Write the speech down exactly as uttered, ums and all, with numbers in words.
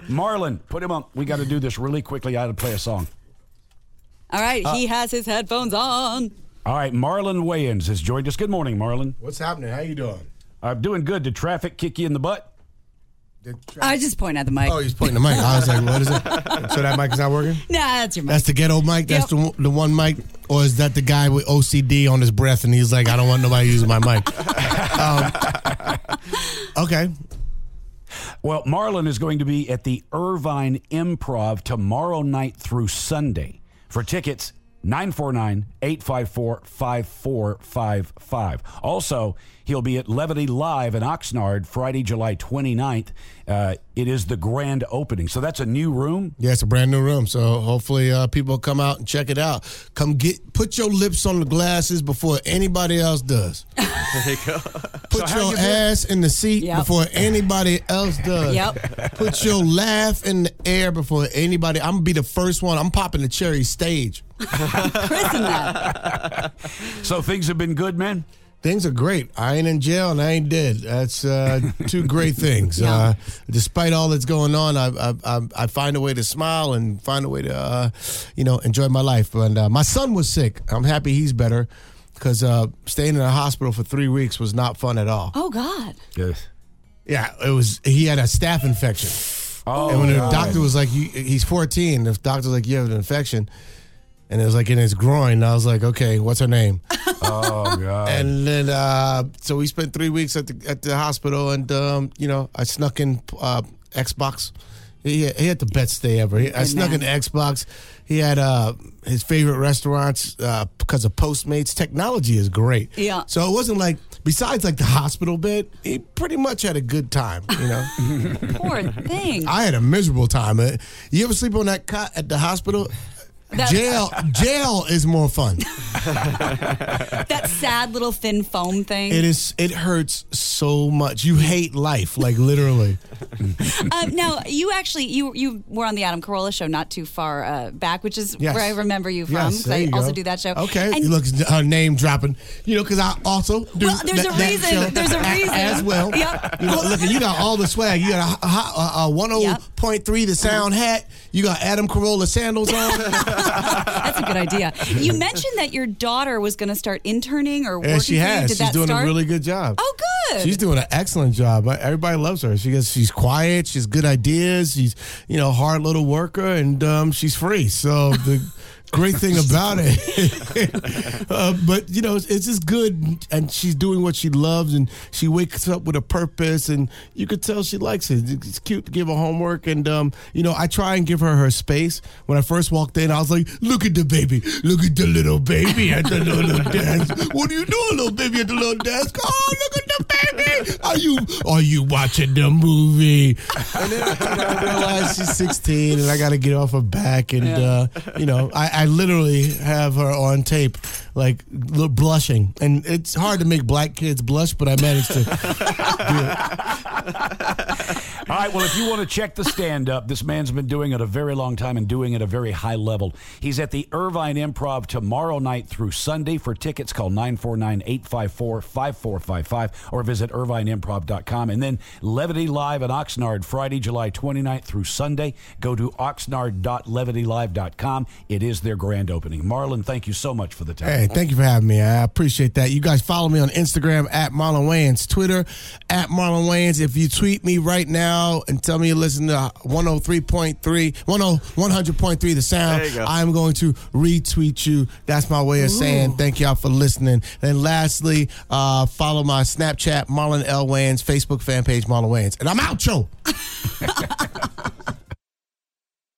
Marlon, put him on. We got to do this really quickly. I had to play a song. All right, uh, he has his headphones on. All right, Marlon Wayans has joined us. Good morning, Marlon. What's happening? How you doing? I'm doing good. Did traffic kick you in the butt? I just point at the mic. Oh, he's pointing the mic. I was like, what is it? So that mic is not working? Nah, that's your mic. That's the ghetto mic? That's Yep. the the one mic? Or is that the guy with O C D on his breath and he's like, I don't want nobody using my mic? um, okay. Well, Marlon is going to be at the Irvine Improv tomorrow night through Sunday. For tickets, nine four nine, eight five four, five four five five. Also, he'll be at Levity Live in Oxnard Friday, July twenty-ninth. Uh, it is the grand opening. So that's a new room? Yeah, it's a brand new room. So hopefully uh, people come out and check it out. Come get, put your lips on the glasses before anybody else does. There you go. Put So how your you ass in the seat Yep. before anybody else does. Yep. Put your laugh in the air before anybody. I'm going to be the first one. I'm popping the cherry stage. Christen that. So things have been good, man? Things are great. I ain't in jail and I ain't dead. That's uh, two great things. Yeah. Uh, despite all that's going on, I, I I I find a way to smile and find a way to uh, you know enjoy my life. And uh, my son was sick. I'm happy he's better because uh, staying in a hospital for three weeks was not fun at all. Oh, God. Yes. Yeah, it was. He had a staph infection, Oh, and when the God. doctor was like, you, "He's fourteen," the doctor was like, "You have an infection." And it was like in his groin. And I was like, okay, what's her name? Oh, God. And then, uh, so we spent three weeks at the at the hospital, and um, you know, I snuck in uh, Xbox. He had, he had the best day ever. He, I Good snuck man. in Xbox. He had uh, his favorite restaurants uh, because of Postmates. Technology is great. Yeah. So it wasn't like, besides like the hospital bed, he pretty much had a good time. You know, Poor thing. I had a miserable time. Uh, You ever sleep on that cot at the hospital? That- jail, jail is more fun. That sad little thin foam thing. It is. It hurts so much. You hate life, like literally. Um, now, you actually, you you were on the Adam Carolla show not too far uh, back, which is Yes. where I remember you from. Yes, 'cause there I you also go. do that show. Okay, And- look, her name dropping. You know, because I also do Well, there's that, a that reason. show There's a reason. as well. Yep. You know, look, you got all the swag. You got a, a, a one oh point three the sound hat. You got Adam Carolla sandals on. That's a good idea. You mentioned that your daughter was going to start interning or working Yeah, she for you. has. Did She's that doing start? a really good job. Oh, good. She's doing an excellent job. Everybody loves her. She gets, she's quiet. She's good ideas. She's, you know, hard little worker, and um, she's free. So the great thing about it, uh, but you know, it's, it's just good, and she's doing what she loves, and she wakes up with a purpose, and you could tell she likes it. It's cute to give her homework, and um, you know, I try and give her her space. When I first walked in, I was like, "Look at the baby! Look at the little baby at the little desk. What are you doing, little baby, at the little desk? Oh, look at the baby! Are you are you watching the movie?" And then you know, I realized she's sixteen, and I got to get off her back, and uh, you know, I, I literally have her on tape, like l- blushing, and it's hard to make black kids blush, but I managed to do it. All right, well, if you want to check the stand-up, this man's been doing it a very long time and doing it at a very high level. He's at the Irvine Improv tomorrow night through Sunday. For tickets, call nine four nine, eight five four, five four five five or visit irvine improv dot com. And then Levity Live in Oxnard, Friday, July twenty-ninth through Sunday. Go to oxnard dot levity live dot com. It is their grand opening. Marlon, thank you so much for the time. Hey, thank you for having me. I appreciate that. You guys follow me on Instagram at Marlon Wayans, Twitter at Marlon Wayans. If you tweet me right now and tell me you listen to one oh three point three, one hundred point three The Sound, There you go. I'm going to retweet you. That's my way of saying thank y'all for listening. And lastly, uh, follow my Snapchat, Marlon L. Wayans, Facebook fan page, Marlon Wayans. And I'm out, Joe.